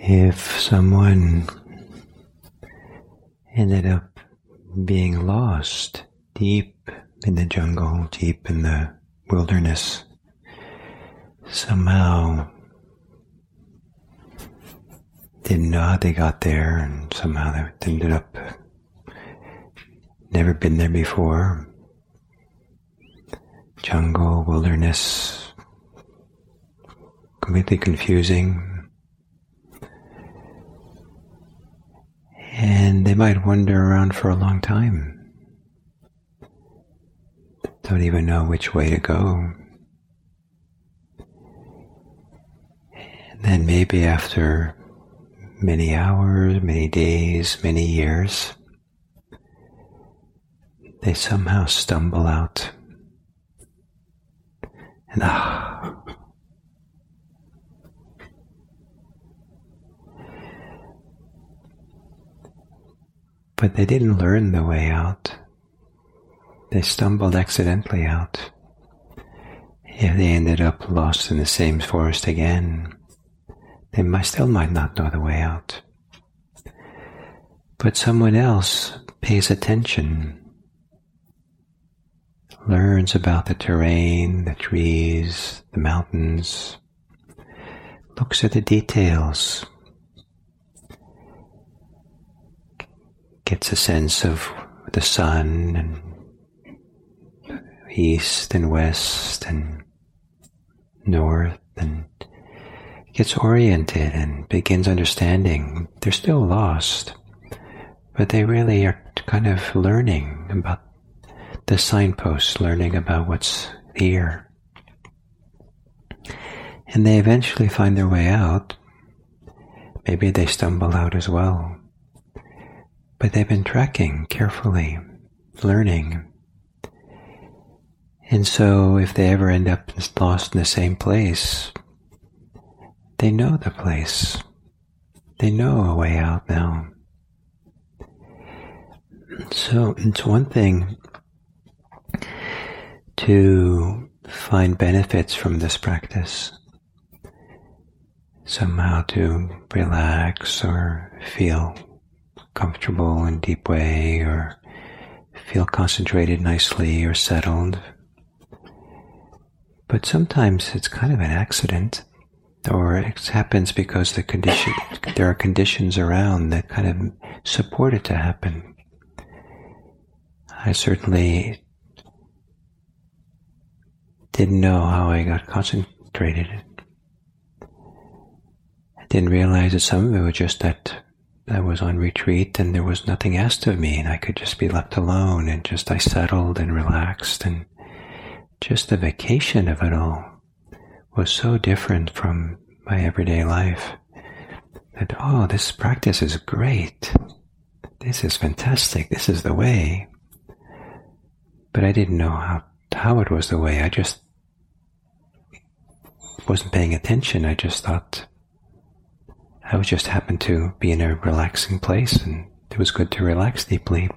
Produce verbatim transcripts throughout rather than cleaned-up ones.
If someone ended up being lost deep in the jungle, deep in the wilderness, somehow didn't know how they got there, and somehow they ended up never been there before. Jungle, wilderness, completely confusing. And they might wander around for a long time. Don't even know which way to go. And then maybe after many hours, many days, many years, they somehow stumble out. And ah, but they didn't learn the way out. They stumbled accidentally out. If they ended up lost in the same forest again, they might, still might not know the way out. But someone else pays attention, learns about the terrain, the trees, the mountains, looks at the details, gets a sense of the sun and east and west and north, and gets oriented and begins understanding. They're still lost, but they really are kind of learning about the signposts, learning about what's here. And they eventually find their way out. Maybe they stumble out as well. But they've been tracking carefully, learning. And so if they ever end up lost in the same place, they know the place. They know a way out now. So it's one thing to find benefits from this practice, somehow to relax or feel comfortable in a deep way, or feel concentrated nicely or settled. But sometimes it's kind of an accident, or it happens because the condition, there are conditions around that kind of support it to happen. I certainly didn't know how I got concentrated. I didn't realize that some of it was just that I was on retreat and there was nothing asked of me, and I could just be left alone, and just I settled and relaxed, and just the vacation of it all was so different from my everyday life that, oh, this practice is great. This is fantastic. This is the way. But I didn't know how, how it was the way. I just wasn't paying attention. I just thought I was just happened to be in a relaxing place, and it was good to relax deeply.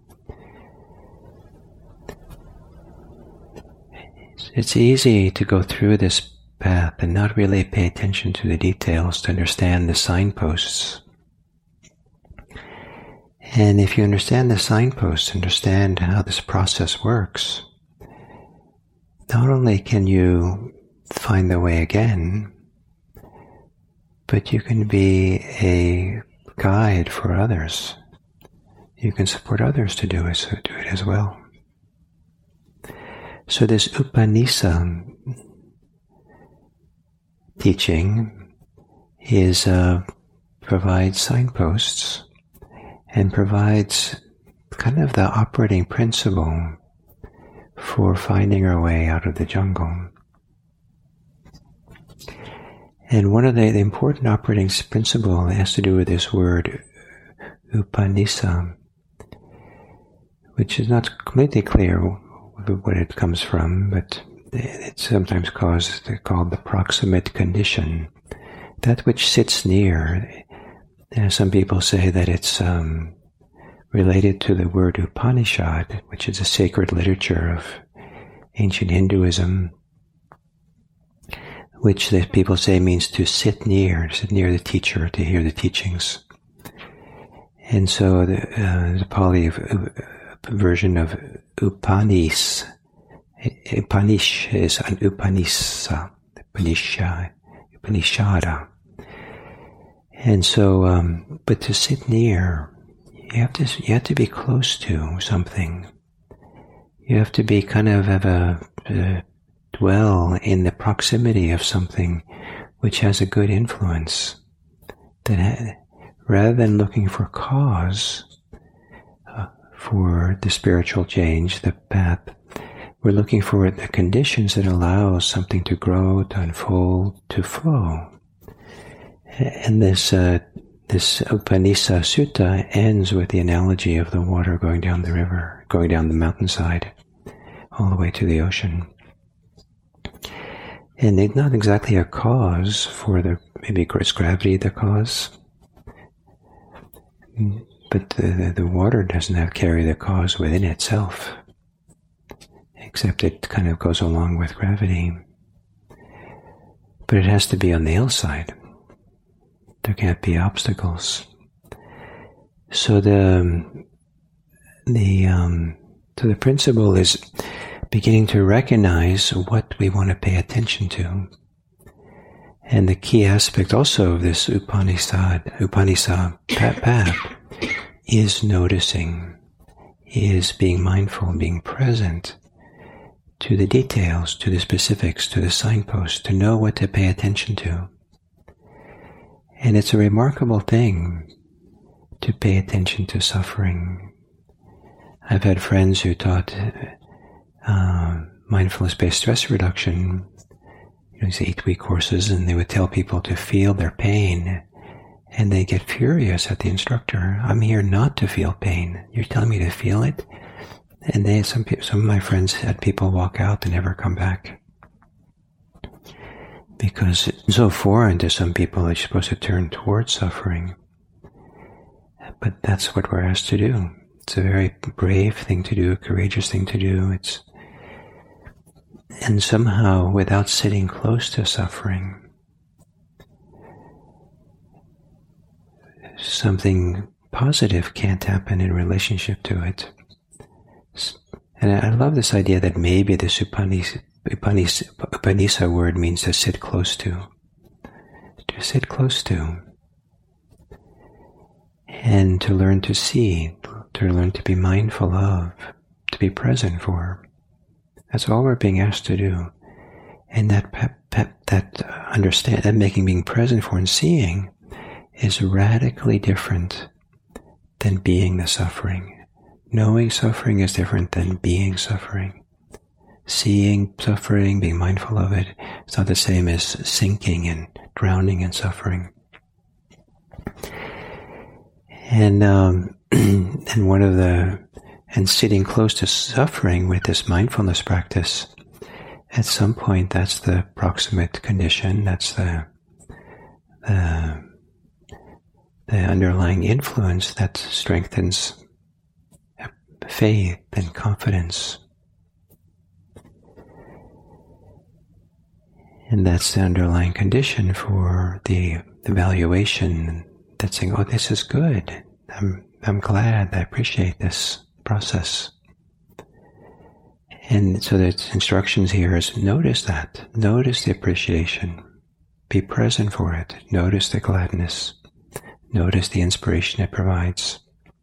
It's easy to go through this path and not really pay attention to the details, to understand the signposts. And if you understand the signposts, understand how this process works, not only can you find the way again, but you can be a guide for others. You can support others to do it, so do it as well. So this Upanisa teaching is uh, provides signposts and provides kind of the operating principle for finding our way out of the jungle. And one of the, the important operating principle has to do with this word Upanisa, which is not completely clear what it comes from, but it's sometimes caused, called the proximate condition, that which sits near. And some people say that it's um, related to the word Upanishad, which is a sacred literature of ancient Hinduism, which the people say means to sit near, to sit near the teacher, to hear the teachings. And so the, uh, the Pali uh, version of Upanis, Upanish is an Upanisa, Upanisha, Upanishada. And so, um, but to sit near, you have to, you have to be close to something. You have to be kind of have a, uh, dwell in the proximity of something which has a good influence. That ha- rather than looking for cause uh, for the spiritual change, the path, we're looking for the conditions that allow something to grow, to unfold, to flow. And this uh, this Upanisa Sutta ends with the analogy of the water going down the river, going down the mountainside, all the way to the ocean. And it's not exactly a cause for the, maybe it's gravity the cause, but the, the, the water doesn't have carry the cause within itself, except it kind of goes along with gravity. But it has to be on the hillside. There can't be obstacles. So the the um, so the principle is beginning to recognize what we want to pay attention to, and the key aspect also of this Upanishad Upanishad path is noticing, is being mindful, being present to the details, to the specifics, to the signposts, to know what to pay attention to. And it's a remarkable thing to pay attention to suffering. I've had friends who taught uh, mindfulness-based stress reduction, you know, these eight-week courses, and they would tell people to feel their pain, and they get furious at the instructor. I'm here not to feel pain. You're telling me to feel it? And they, some people, some of my friends had people walk out and never come back. Because it's so foreign to some people that you're supposed to turn towards suffering. But that's what we're asked to do. It's a very brave thing to do, a courageous thing to do. It's, and somehow, without sitting close to suffering, something positive can't happen in relationship to it. And I love this idea that maybe the Upanishad Upanisa, Upanisa word means to sit close to. To sit close to. And to learn to see, to learn to be mindful of, to be present for. That's all we're being asked to do. And that pep, pep, that understand, that making being present for and seeing is radically different than being the suffering. Knowing suffering is different than being suffering. Seeing suffering, being mindful of it, it's not the same as sinking and drowning in suffering. And um, and one of the and sitting close to suffering with this mindfulness practice, at some point that's the proximate condition. That's the the the underlying influence that strengthens faith and confidence. And that's the underlying condition for the evaluation that's saying, oh, this is good. I'm, I'm glad. I appreciate this process. And so the instructions here is notice that. Notice the appreciation. Be present for it. Notice the gladness. Notice the inspiration it provides.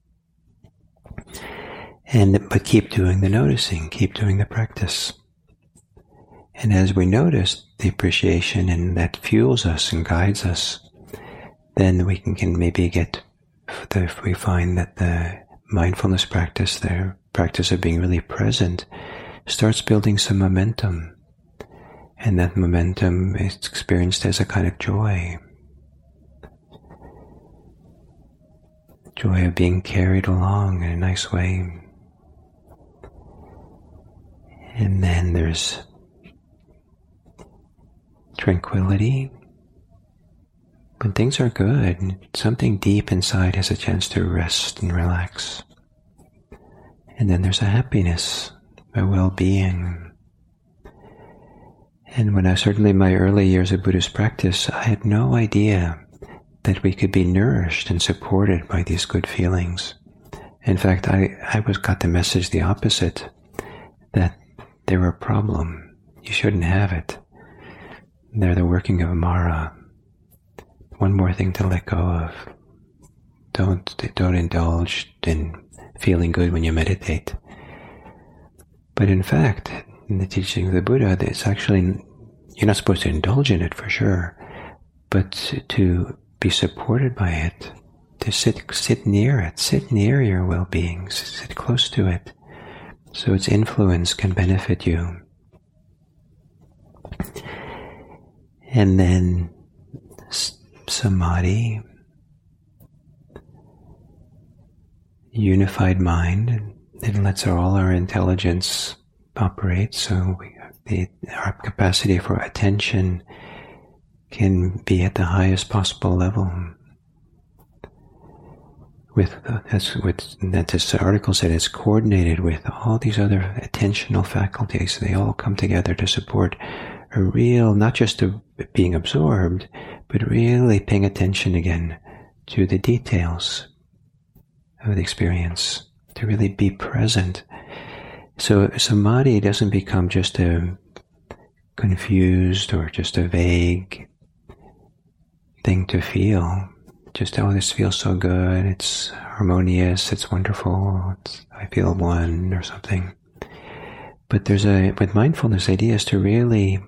And, but keep doing the noticing. Keep doing the practice. And as we notice the appreciation and that fuels us and guides us, then we can, can maybe get, if we find that the mindfulness practice, the practice of being really present, starts building some momentum. And that momentum is experienced as a kind of joy. Joy of being carried along in a nice way. And then there's tranquility. When things are good, something deep inside has a chance to rest and relax. And then there's a happiness, a well-being. And when I certainly in my early years of Buddhist practice, I had no idea that we could be nourished and supported by these good feelings. In fact, I, I was got the message the opposite, that they're a problem. You shouldn't have it. They're the working of Mara. One more thing to let go of. Don't, don't indulge in feeling good when you meditate. But in fact, in the teaching of the Buddha, it's actually, you're not supposed to indulge in it for sure, but to be supported by it, to sit sit near it, sit near your well-being, sit close to it, so its influence can benefit you. And then samadhi, unified mind, it lets all our intelligence operate, so we, the, our capacity for attention can be at the highest possible level. With, as with, that this article said, it's coordinated with all these other attentional faculties. They all come together to support a real, not just a, being absorbed, but really paying attention again to the details of the experience, to really be present. So samadhi doesn't become just a confused or just a vague thing to feel. Just, oh, this feels so good, it's harmonious, it's wonderful, it's, I feel one or something. But there's a, with mindfulness, the idea is to really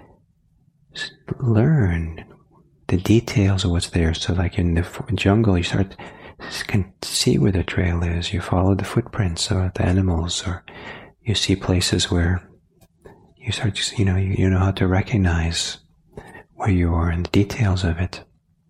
learn the details of what's there. So like in the jungle, you start, can see where the trail is, you follow the footprints of the animals, or you see places where you start, you know, you, you know how to recognize where you are and the details of it.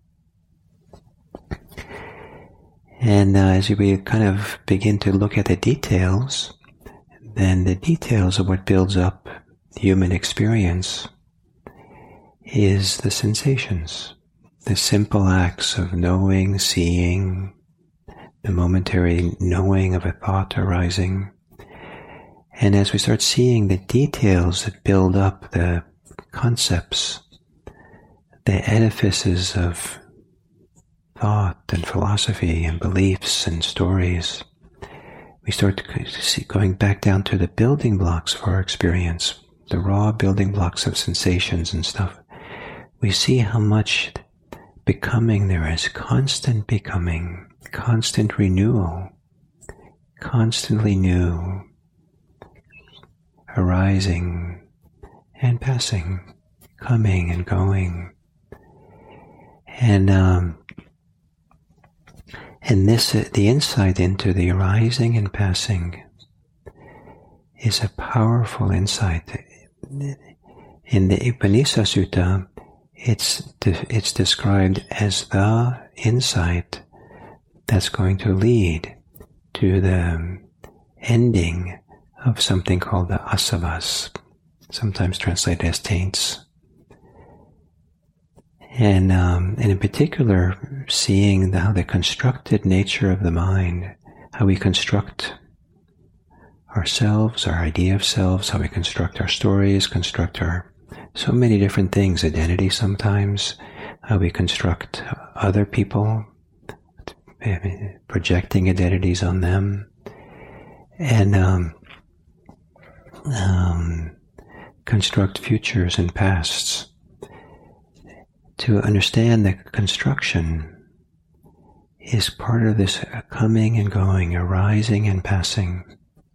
And uh, as we kind of begin to look at the details, then the details of what builds up the human experience is the sensations, the simple acts of knowing, seeing, the momentary knowing of a thought arising. And as we start seeing the details that build up the concepts, the edifices of thought and philosophy and beliefs and stories, we start to see, going back down to the building blocks of our experience, the raw building blocks of sensations and stuff. We see how much becoming there is, constant becoming, constant renewal, constantly new, arising and passing, coming and going. And um, and this, uh, the insight into the arising and passing is a powerful insight. In the Upanishad Sutta, it's de- it's described as the insight that's going to lead to the ending of something called the asavas, sometimes translated as taints. And, um, and in particular, seeing the, how the constructed nature of the mind, how we construct ourselves, our idea of selves, how we construct our stories, construct our so many different things, identity sometimes, how we construct other people, projecting identities on them, and um, um, construct futures and pasts. To understand that construction is part of this coming and going, arising and passing.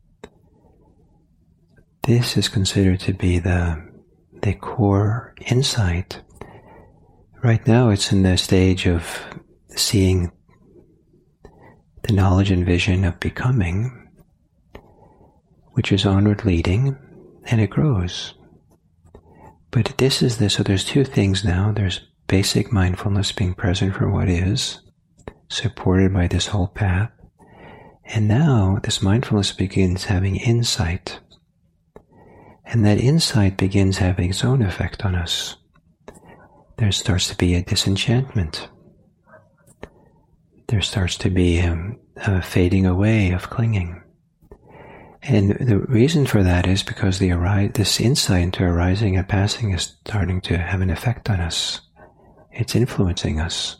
This is considered to be the, the core insight. Right now it's in the stage of seeing the knowledge and vision of becoming, which is onward leading, and it grows. But this is this, so there's two things now. There's basic mindfulness, being present for what is, supported by this whole path. And now this mindfulness begins having insight. And that insight begins having its own effect on us. There starts to be a disenchantment. There starts to be a, a fading away of clinging. And the reason for that is because the arise, this insight into arising and passing is starting to have an effect on us. It's influencing us.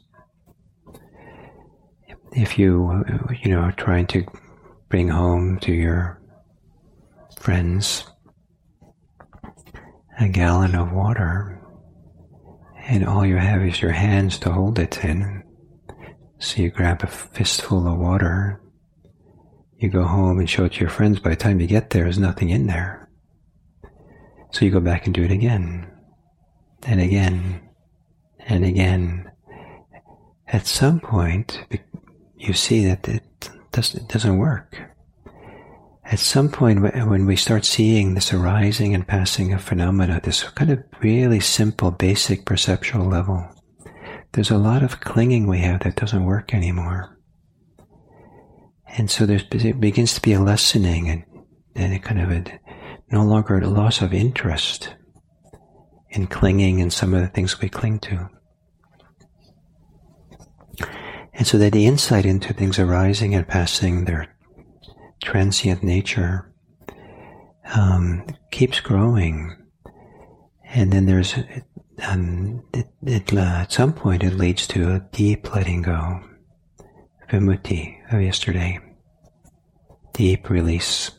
If you, you know, are trying to bring home to your friends a gallon of water, and all you have is your hands to hold it in, so you grab a fistful of water, you go home and show it to your friends. By the time you get there, there's nothing in there. So you go back and do it again, and again, and again. At some point, you see that it doesn't, it doesn't work. At some point, when we start seeing this arising and passing of phenomena, this kind of really simple, basic perceptual level, there's a lot of clinging we have that doesn't work anymore. And so there's, it begins to be a lessening and, and a kind of a, no longer a loss of interest in clinging and some of the things we cling to. And so that the insight into things arising and passing, their transient nature, um, keeps growing. And then there's, um, it, it, uh, at some point it leads to a deep letting go, vimutti of yesterday, deep release.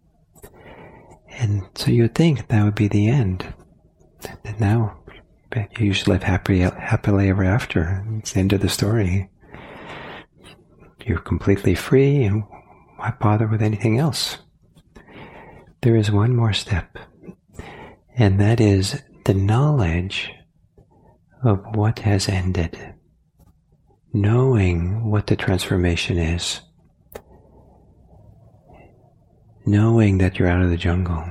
And so you would think that would be the end. And now you usually live happily, happily ever after. It's the end of the story. You're completely free, and why bother with anything else? There is one more step, and that is the knowledge of what has ended. Knowing what the transformation is. Knowing that you're out of the jungle.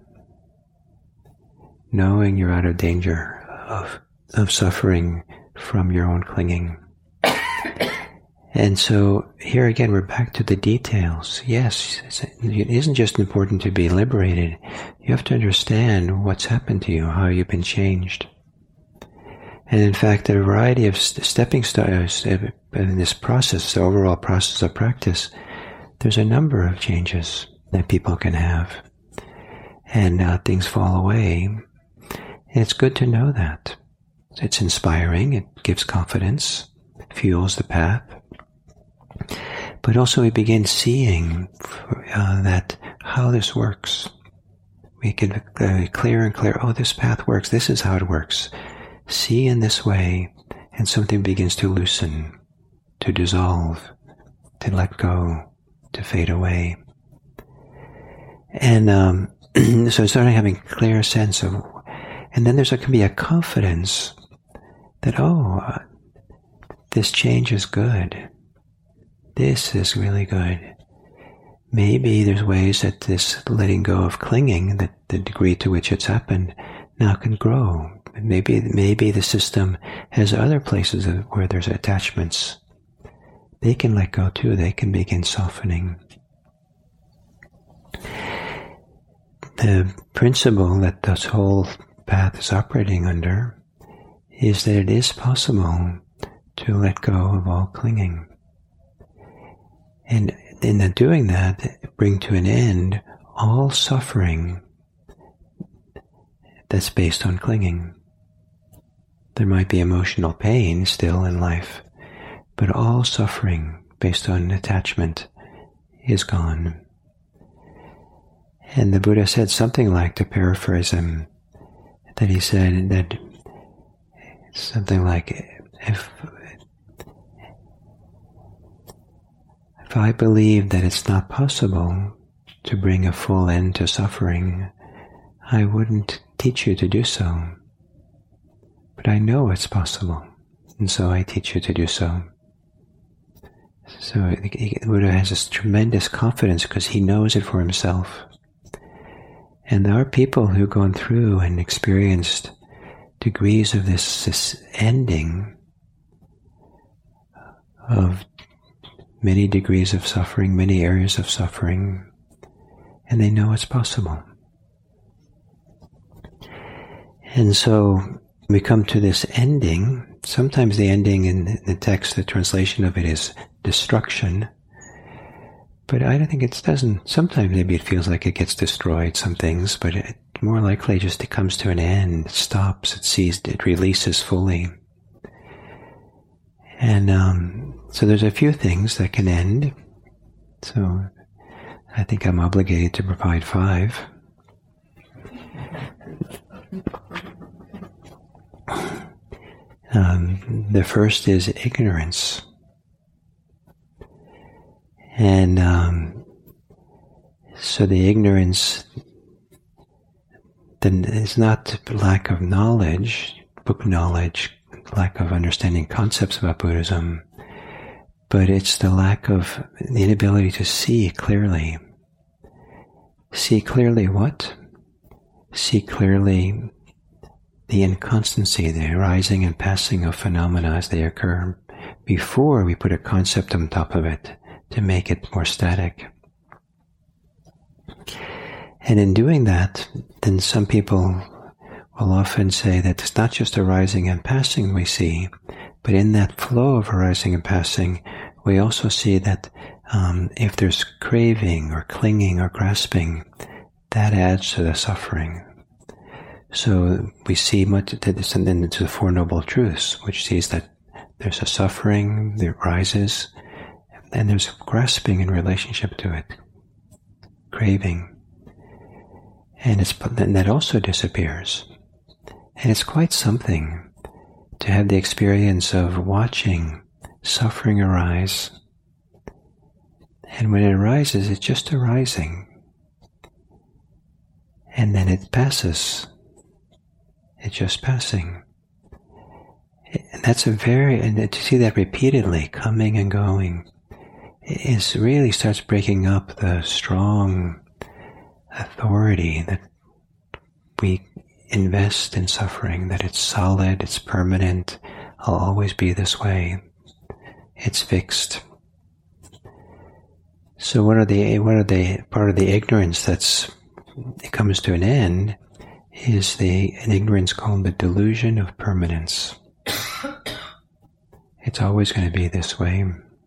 Knowing you're out of danger of, of suffering from your own clinging. And so here again, we're back to the details. Yes, it isn't just important to be liberated. You have to understand what's happened to you, how you've been changed. And in fact, a variety of stepping stones in this process, the overall process of practice, there's a number of changes that people can have. And uh, things fall away. And it's good to know that. It's inspiring, it gives confidence, fuels the path. But also we begin seeing uh, that how this works. We can uh, clear and clear, oh, this path works, this is how it works. See in this way, and something begins to loosen, to dissolve, to let go, to fade away. And um, so I'm starting having a clear sense of, and then there's there can be a confidence that, oh, uh, this change is good. This is really good. Maybe there's ways that this letting go of clinging, that the degree to which it's happened, now can grow. Maybe maybe the system has other places where there's attachments. They can let go too. They can begin softening. The principle that this whole path is operating under is that it is possible to let go of all clinging. And in the doing that, bring to an end all suffering that's based on clinging. There might be emotional pain still in life, but all suffering based on attachment is gone. And the Buddha said something like, to paraphrase him, that he said that something like, if If I believe that it's not possible to bring a full end to suffering, I wouldn't teach you to do so. But I know it's possible, and so I teach you to do so. So the Buddha has this tremendous confidence because he knows it for himself. And there are people who've gone through and experienced degrees of this, this ending of many degrees of suffering, many areas of suffering, and they know it's possible. And so we come to this ending. Sometimes the ending in the text, the translation of it is destruction, But I don't think it doesn't, sometimes maybe it feels like it gets destroyed, some things, but it more likely just it comes to an end, it stops, it sees, it releases fully. And um, so there's a few things that can end. So I think I'm obligated to provide five. Um, the first is ignorance. And um, so the ignorance then is not lack of knowledge, book knowledge, lack of understanding concepts about Buddhism, but it's the lack of the inability to see clearly. See clearly what? See clearly the inconstancy, the arising and passing of phenomena as they occur, before we put a concept on top of it to make it more static. And in doing that, then some people will often say that it's not just arising and passing we see, but in that flow of arising and passing, we also see that um, if there's craving or clinging or grasping, that adds to the suffering. So we see much this and then into the Four Noble Truths, which sees that there's a suffering that rises, and there's grasping in relationship to it, craving, and it's and that also disappears. And it's quite something to have the experience of watching suffering arise. And when it arises, it's just arising. And then it passes. It's just passing. And that's a very, and to see that repeatedly, coming and going, is really starts breaking up the strong authority that we invest in suffering, that it's solid, it's permanent, I'll always be this way, it's fixed. So one of the one of the part of the ignorance that's it comes to an end is the an ignorance called the delusion of permanence. It's always going to be this way.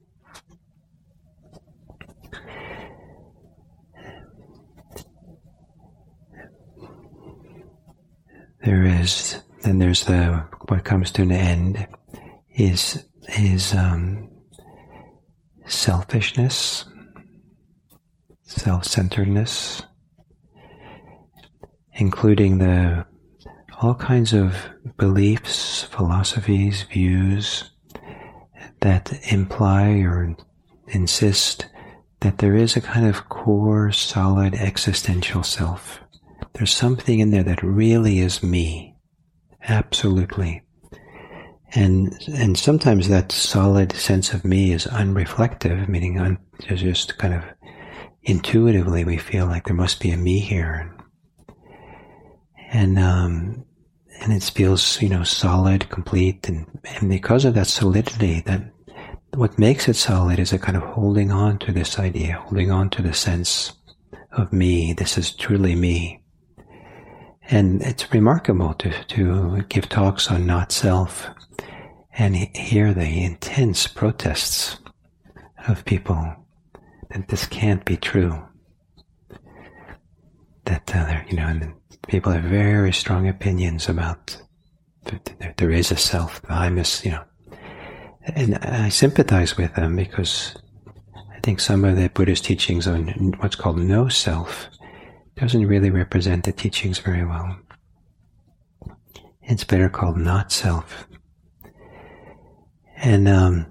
There is, then there's the, what comes to an end is, is um, selfishness, self-centeredness, including the, all kinds of beliefs, philosophies, views that imply or insist that there is a kind of core, solid, existential self. There's something in there that really is me, absolutely. And and sometimes that solid sense of me is unreflective, meaning un, just kind of intuitively we feel like there must be a me here. And um, and it feels, you know, solid, complete, and, and because of that solidity, that what makes it solid is a kind of holding on to this idea, holding on to the sense of me. This is truly me. And it's remarkable to, to give talks on not self and hear the intense protests of people that this can't be true. That, uh, you know, and people have very strong opinions about that there is a self, the I miss, you know. And I sympathize with them because I think some of the Buddhist teachings on what's called no self doesn't really represent the teachings very well. It's better called not self. And, um,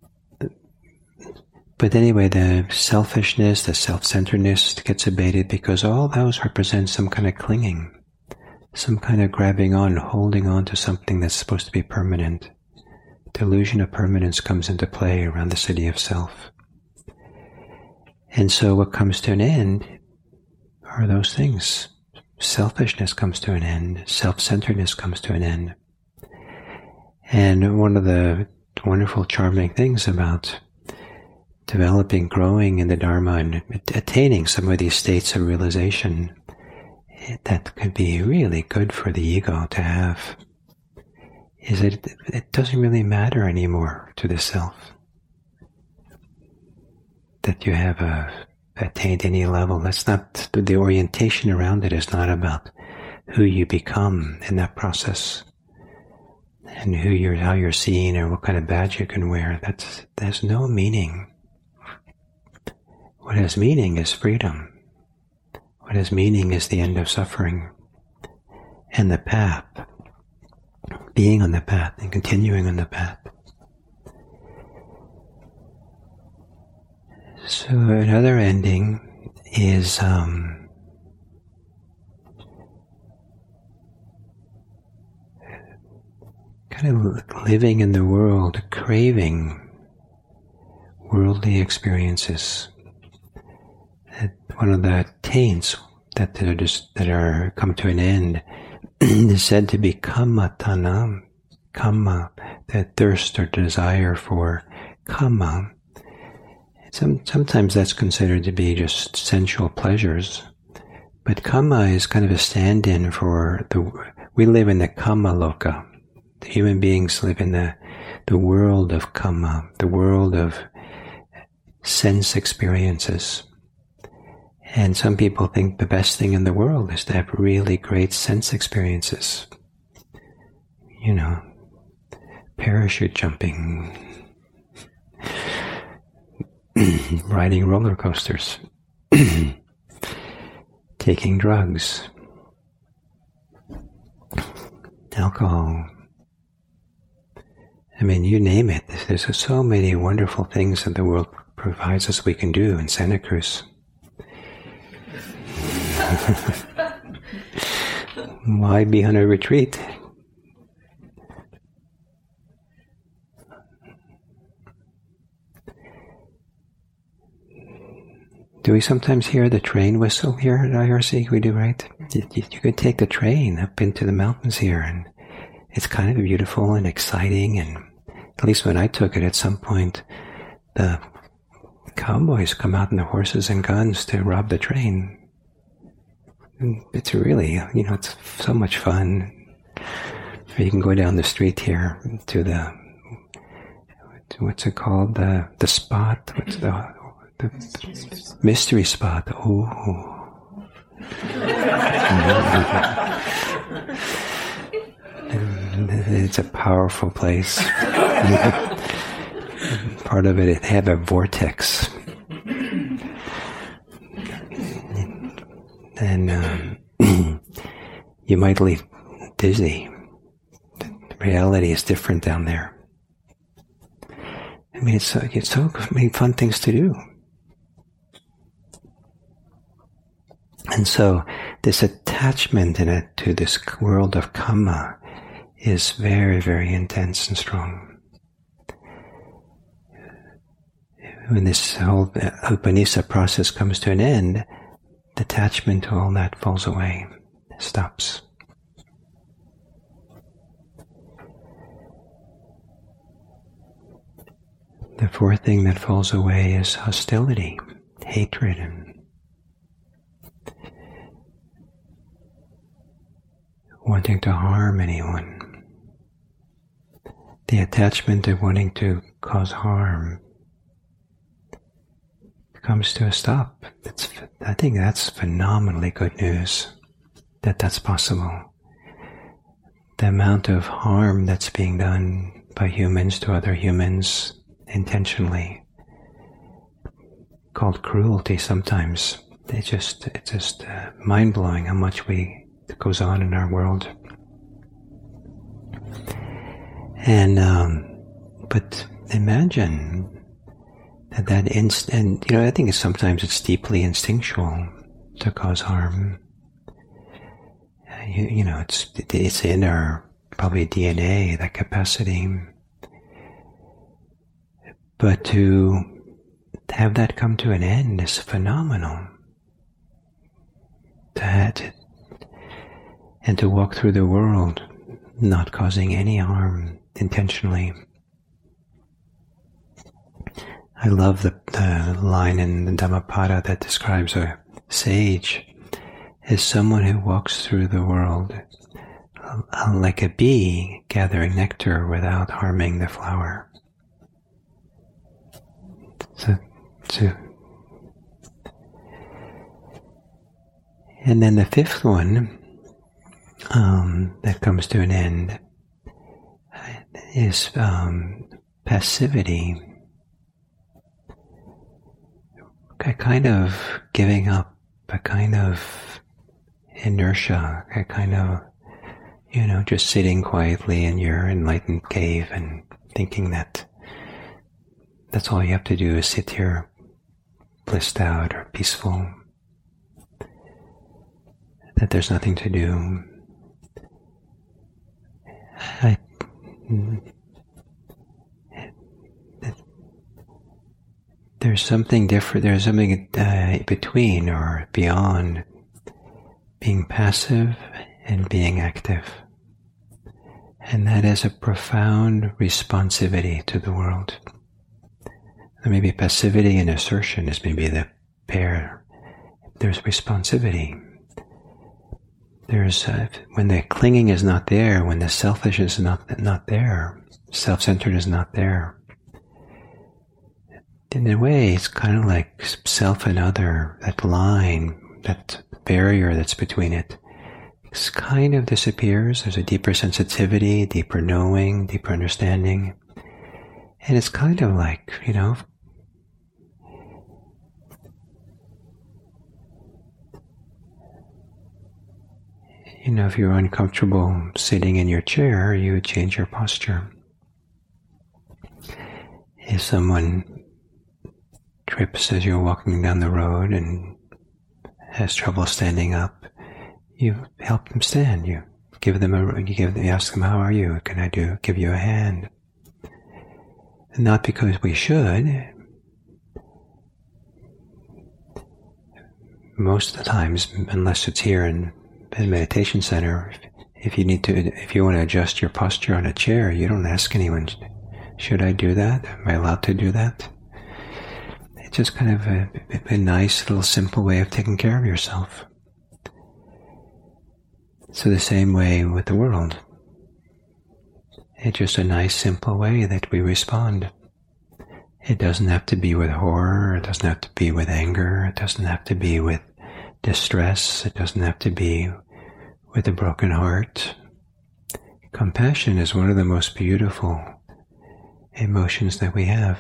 but anyway, the selfishness, the self-centeredness gets abated because all those represent some kind of clinging, some kind of grabbing on, holding on to something that's supposed to be permanent. Delusion of permanence comes into play around the city of self. And so what comes to an end are those things. Selfishness comes to an end. Self-centeredness comes to an end. And one of the wonderful, charming things about developing, growing in the Dharma and attaining some of these states of realization that could be really good for the ego to have is that it doesn't really matter anymore to the self. that you have uh, attained any level. That's not, the orientation around it is not about who you become in that process and who you're, how you're seen or what kind of badge you can wear. That's, there's no meaning. What has meaning is freedom. What has meaning is the end of suffering and the path, being on the path and continuing on the path. So another ending is um, kind of living in the world, craving worldly experiences. One of the taints that are just that are come to an end is said to be kamma tanam, kamma, that thirst or desire for kamma. Some, sometimes that's considered to be just sensual pleasures, but kamma is kind of a stand-in for the. We live in the kamma loka. The human beings live in the the world of kamma, the world of sense experiences. And some people think the best thing in the world is to have really great sense experiences. You know, parachute jumping, riding roller coasters, taking drugs, alcohol. I mean, you name it. There's so many wonderful things that the world provides us we can do in Santa Cruz. Why be on a retreat? Do we sometimes hear the train whistle here at I R C? We do, right? You, you could take the train up into the mountains here, and it's kind of beautiful and exciting. And at least when I took it, at some point, the cowboys come out on the horses and guns to rob the train. It's really, you know, it's so much fun. You can go down the street here to the, what's it called? The the spot? What's the, the mystery spot? Oh. It's a powerful place. Part of it, it had a vortex. And um, you might leave dizzy. The reality is different down there. I mean, it's so, it's so many fun things to do. And so this attachment in it to this world of kamma is very, very intense and strong. When this whole Upanisa process comes to an end, the attachment to all that falls away, stops. The fourth thing that falls away is hostility, hatred, and wanting to harm anyone. The attachment of wanting to cause harm comes to a stop. It's, I think that's phenomenally good news, that that's possible. The amount of harm that's being done by humans to other humans intentionally, called cruelty sometimes. It's just, it's just uh, mind-blowing how much we goes on in our world. And, um, but imagine that that inst- and you know, I think it's sometimes it's deeply instinctual to cause harm. Uh, you, you know, it's it's in our probably D N A, that capacity. But to have that come to an end is phenomenal. That and to walk through the world not causing any harm intentionally. I love the, the line in the Dhammapada that describes a sage as someone who walks through the world uh, like a bee gathering nectar without harming the flower. So, to And then the fifth one um, that comes to an end is um, passivity. A kind of giving up, a kind of inertia, a kind of, you know, just sitting quietly in your enlightened cave and thinking that that's all you have to do is sit here blissed out or peaceful, that there's nothing to do. I, there's something different, there's something uh, between or beyond being passive and being active. And that is a profound responsivity to the world. Maybe passivity and assertion is maybe the pair. There's responsivity. There's uh, when the clinging is not there, when the selfishness is not not there, self-centered is not there. In a way, it's kind of like self and other. That line, that barrier that's between it, it's kind of disappears. There's a deeper sensitivity, deeper knowing, deeper understanding, and it's kind of like, you know, You know, if you're uncomfortable sitting in your chair, you would change your posture. If someone trips as you're walking down the road and has trouble standing up, you help them stand. You give them a, you give, you ask them, "How are you? Can I do give you a hand?" And not because we should. Most of the times, unless it's here in a meditation center, if you need to, if you want to adjust your posture on a chair, you don't ask anyone, "Should I do that? Am I allowed to do that?" It's just kind of a, a nice little simple way of taking care of yourself. So the same way with the world. It's just a nice simple way that we respond. It doesn't have to be with horror, it doesn't have to be with anger, it doesn't have to be with distress, it doesn't have to be with a broken heart. Compassion is one of the most beautiful emotions that we have.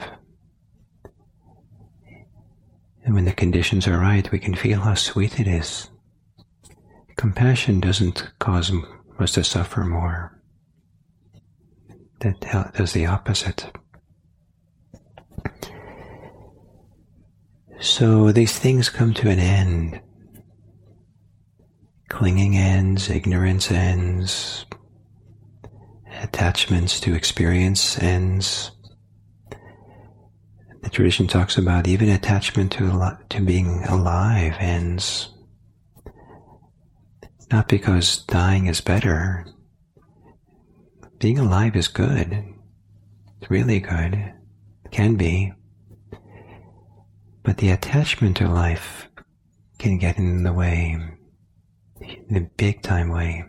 And when the conditions are right, we can feel how sweet it is. Compassion doesn't cause us to suffer more. That does the opposite. So these things come to an end. Clinging ends, ignorance ends, attachments to experience ends. The tradition talks about even attachment to to being alive ends. Not because dying is better. Being alive is good. It's really good. It can be. But the attachment to life can get in the way, in a big time way.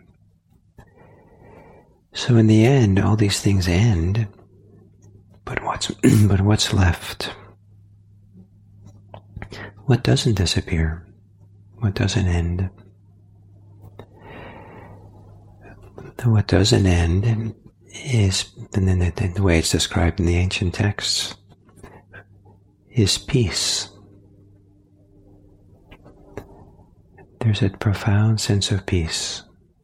So in the end, all these things end, but what's but what's left? What doesn't disappear? What doesn't end? What doesn't end is, and then the, the way it's described in the ancient texts, is peace. There's a profound sense of peace.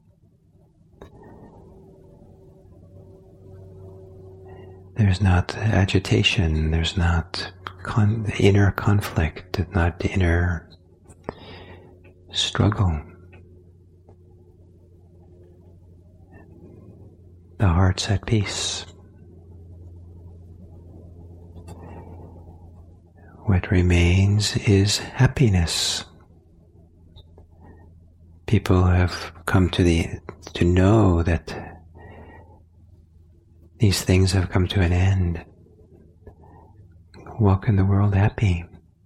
There's not agitation, there's not con- inner conflict, not inner struggle. The heart's at peace. What remains is happiness. People have come to the to know that these things have come to an end. Walk in the world happy.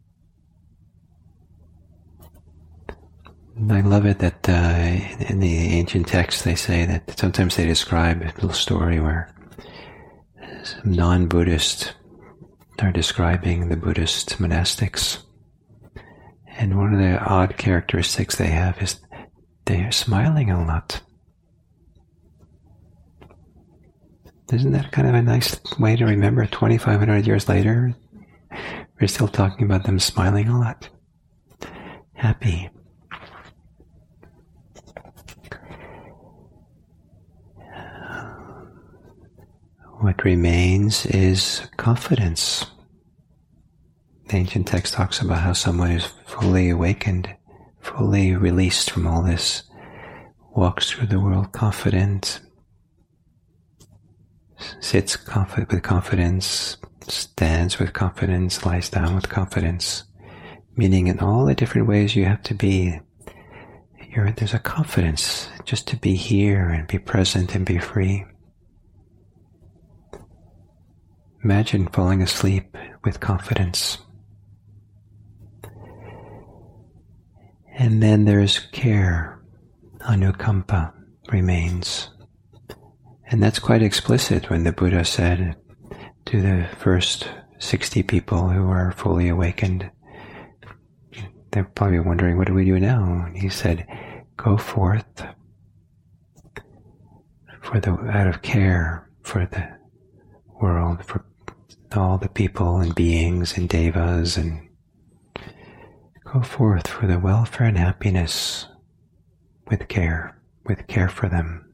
I love it that uh, in the ancient texts they say that sometimes they describe a little story where some non-Buddhists are describing the Buddhist monastics, And one of the odd characteristics they have is they are smiling a lot. Isn't that kind of a nice way to remember twenty-five hundred years later? We're still talking about them smiling a lot. Happy. What remains is confidence. The ancient text talks about how someone who's fully awakened, fully released from all this, walks through the world confident, sits conf- with confidence, stands with confidence, lies down with confidence, meaning in all the different ways you have to be, you're, there's a confidence just to be here and be present and be free. Imagine falling asleep with confidence. And then there's care, anukampa, remains. And that's quite explicit when the Buddha said to the first sixty people who are fully awakened, they're probably wondering, what do we do now? And he said, go forth for the out of care for the world, for all the people and beings and devas, and go forth for the welfare and happiness with care, with care for them.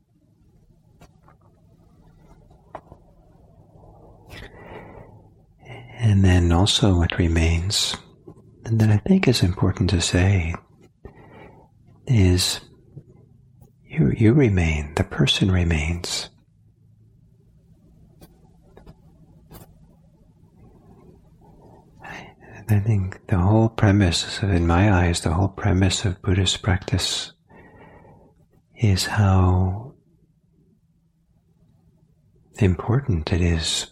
And then also what remains, and that I think is important to say, is you, you remain, the person remains. I think the whole premise, in my eyes, the whole premise of Buddhist practice is how important it is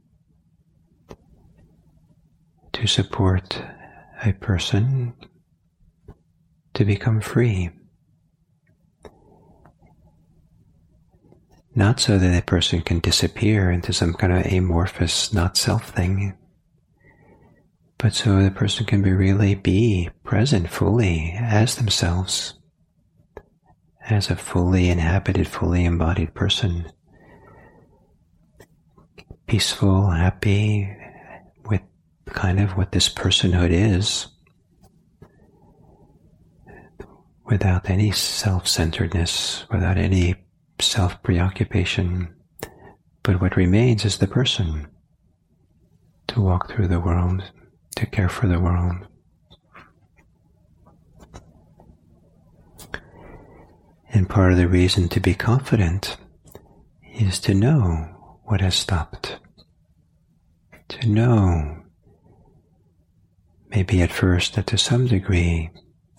to support a person to become free. Not so that a person can disappear into some kind of amorphous not-self thing, but so the person can be really be present fully as themselves, as a fully inhabited, fully embodied person, peaceful, happy, with kind of what this personhood is, without any self-centeredness, without any self-preoccupation, but what remains is the person to walk through the world, to care for the world. And part of the reason to be confident is to know what has stopped. To know, maybe at first that to some degree,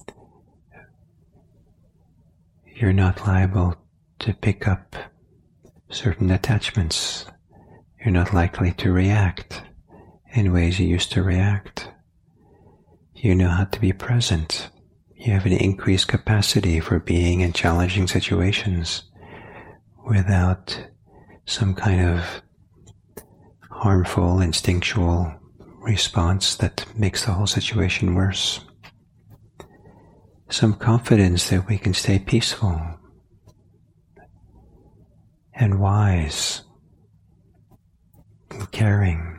you're not liable to pick up certain attachments. You're not likely to react in ways you used to react. You know how to be present. You have an increased capacity for being in challenging situations without some kind of harmful, instinctual response that makes the whole situation worse. Some confidence that we can stay peaceful and wise and caring.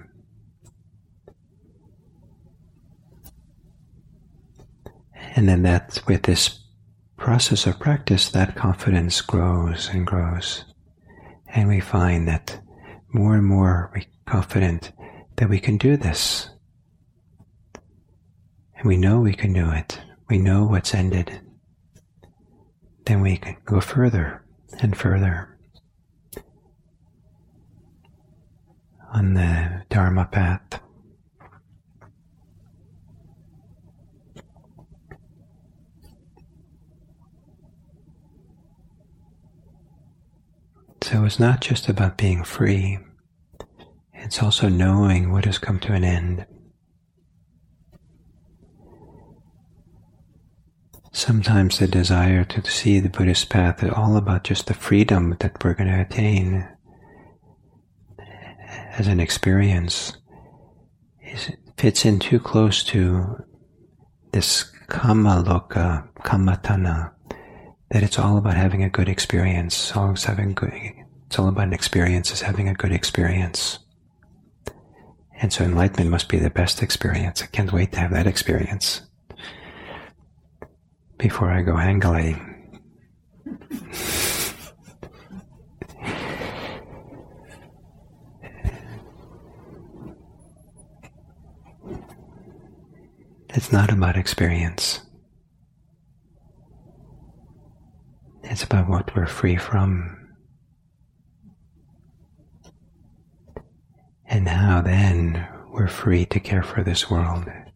And then that, with this process of practice, that confidence grows and grows. And we find that more and more we're confident that we can do this. And we know we can do it. We know what's ended. Then we can go further and further on the Dharma path. So it's not just about being free, it's also knowing what has come to an end. Sometimes the desire to see the Buddhist path is all about just the freedom that we're going to attain as an experience. It fits in too close to this kama loka, kamatana, that it's all about having a good experience. Always having good, it's all about an experience, is having a good experience. And so enlightenment must be the best experience. I can't wait to have that experience before I go hang gliding. It's not about experience. It's about what we're free from. And how then we're free to care for this world.